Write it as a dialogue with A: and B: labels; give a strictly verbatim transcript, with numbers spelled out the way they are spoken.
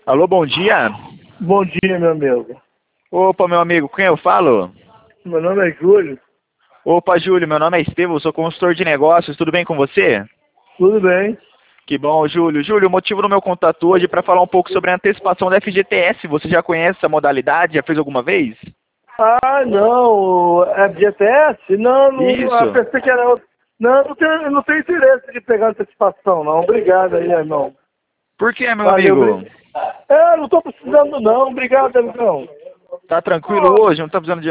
A: Alô, bom dia.
B: Bom dia, meu amigo.
A: Opa, meu amigo, quem eu falo?
B: Meu nome é Júlio.
A: Opa, Júlio, meu nome é Estevão, sou consultor de negócios, tudo bem com você?
B: Tudo bem?
A: Que bom, Júlio. Júlio, o motivo do meu contato hoje é para falar um pouco sobre a antecipação da F G T S. Você já conhece essa modalidade? Já fez alguma vez?
B: Ah, não. É G P S? Não, não. Ah,
A: Isso.
B: pensei que era outro. Não, não tenho, não tenho interesse de pegar antecipação, não. Obrigado aí, irmão.
A: Por que, meu
B: Valeu,
A: amigo?
B: obrigado. É, não estou precisando, não. Obrigado, amigão.
A: Tá tranquilo hoje? Não tá precisando de